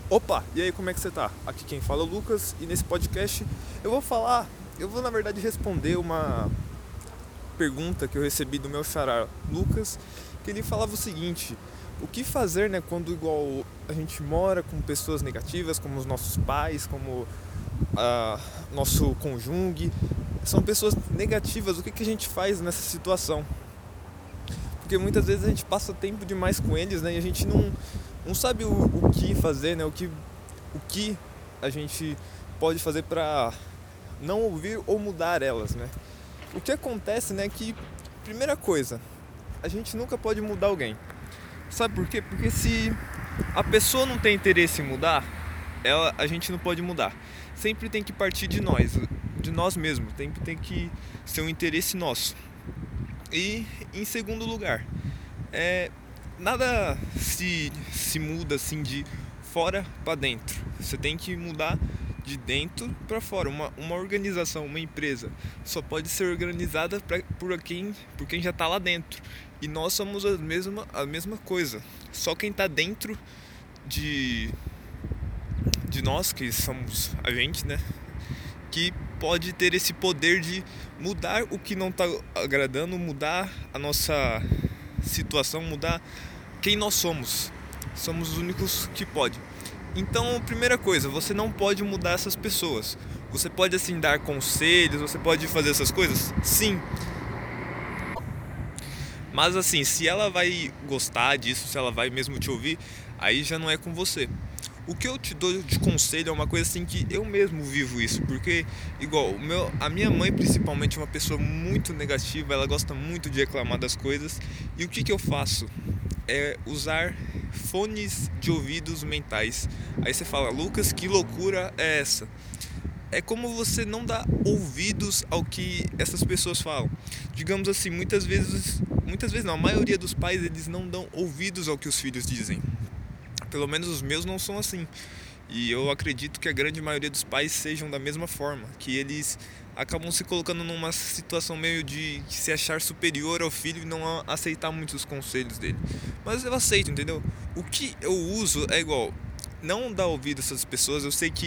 Opa, e aí, como é que você tá? Aqui quem fala é o Lucas e nesse podcast eu vou na verdade responder uma pergunta que eu recebi do meu xará Lucas, que ele falava o seguinte: o que fazer, né, quando igual a gente mora com pessoas negativas, como os nossos pais, como nosso cônjuge, são pessoas negativas, o que a gente faz nessa situação? Porque muitas vezes a gente passa tempo demais com eles, né, e a gente não sabe o que fazer, né, o que a gente pode fazer para não ouvir ou mudar elas, né? O que acontece, né, que primeira coisa, a gente nunca pode mudar alguém. Sabe por quê? Porque se a pessoa não tem interesse em mudar, a gente não pode mudar. Sempre tem que partir de nós mesmos, tem que ser um interesse nosso. E em segundo lugar, é, nada se muda assim de fora para dentro. Você tem que mudar de dentro para fora. Uma organização, uma empresa só pode ser organizada por quem já está lá dentro. E nós somos a mesma coisa. Só quem está dentro de, de nós, que somos a gente, né? Que pode ter esse poder de mudar o que não está agradando, mudar a nossa situação, mudar quem nós somos. Somos os únicos que pode. Então, primeira coisa, você não pode mudar essas pessoas. Você pode assim dar conselhos, você pode fazer essas coisas? Sim. Mas assim, se ela vai gostar disso, se ela vai mesmo te ouvir, aí já não é com você. O que eu te dou de conselho é uma coisa assim que eu mesmo vivo isso, porque igual a minha mãe principalmente é uma pessoa muito negativa, ela gosta muito de reclamar das coisas. E o que eu faço? É usar fones de ouvidos mentais. Aí você fala: Lucas, que loucura é essa? É como você não dá ouvidos ao que essas pessoas falam. Digamos assim, muitas vezes não, a maioria dos pais eles não dão ouvidos ao que os filhos dizem. Pelo menos os meus não são assim. E eu acredito que a grande maioria dos pais sejam da mesma forma, que eles acabam se colocando numa situação meio de se achar superior ao filho e não aceitar muitos conselhos dele. Mas eu aceito, entendeu? O que eu uso é igual, não dar ouvido a essas pessoas. Eu sei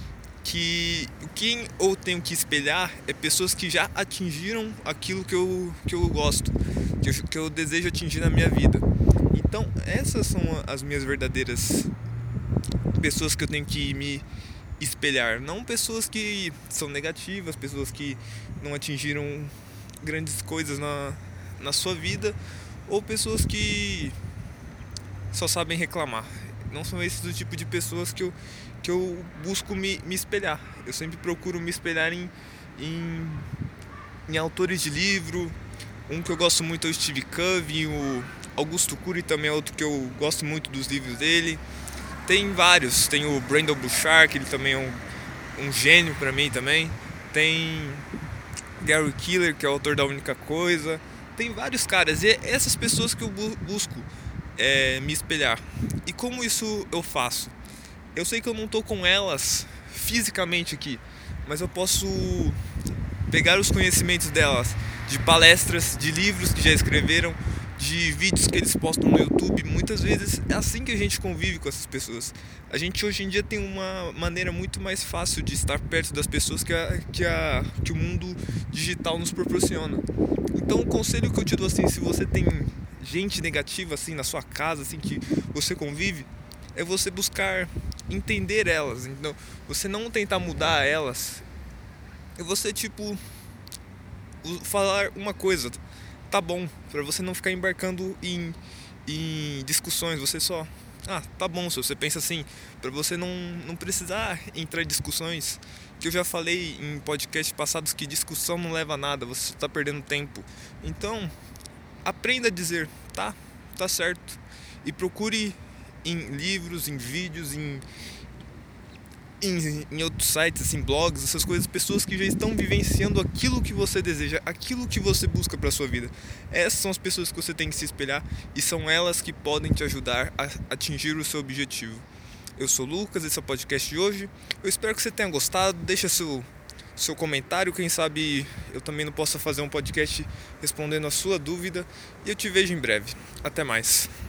que quem eu tenho que espelhar é pessoas que já atingiram aquilo que eu gosto, que eu desejo atingir na minha vida. Então, essas são as minhas verdadeiras pessoas que eu tenho que me espelhar, não pessoas que são negativas, pessoas que não atingiram grandes coisas na sua vida, ou pessoas que só sabem reclamar. Não são esses o tipo de pessoas que eu busco me espelhar. Eu sempre procuro me espelhar em, em autores de livro. Um que eu gosto muito é o Steve Covey, o Augusto Cury também é outro que eu gosto muito dos livros dele. Tem vários, tem o Brandon Burchard, que ele também é um gênio pra mim também. Tem Gary Keeler, que é o autor da Única Coisa. Tem vários caras, e é essas pessoas que eu busco me espelhar. E como isso eu faço? Eu sei que eu não tô com elas fisicamente aqui, mas eu posso pegar os conhecimentos delas de palestras, de livros que já escreveram, de vídeos que eles postam no YouTube. Muitas vezes é assim que a gente convive com essas pessoas. A gente hoje em dia tem uma maneira muito mais fácil de estar perto das pessoas que o mundo digital nos proporciona. Então o conselho que eu te dou assim, se você tem gente negativa assim na sua casa, assim que você convive, é você buscar entender elas. Então, você não tentar mudar elas, é você tipo falar uma coisa, tá bom, pra você não ficar embarcando em discussões. Você só, tá bom, se você pensa assim, pra você não precisar entrar em discussões, que eu já falei em podcasts passados que discussão não leva a nada, você só tá perdendo tempo. Então aprenda a dizer tá certo, e procure em livros, em vídeos, em outros sites, assim, blogs, essas coisas, pessoas que já estão vivenciando aquilo que você deseja, aquilo que você busca para sua vida. Essas são as pessoas que você tem que se espelhar, e são elas que podem te ajudar a atingir o seu objetivo. Eu sou o Lucas, esse é o podcast de hoje. Eu espero que você tenha gostado. Deixa seu comentário, quem sabe eu também não possa fazer um podcast respondendo a sua dúvida, e eu te vejo em breve. Até mais.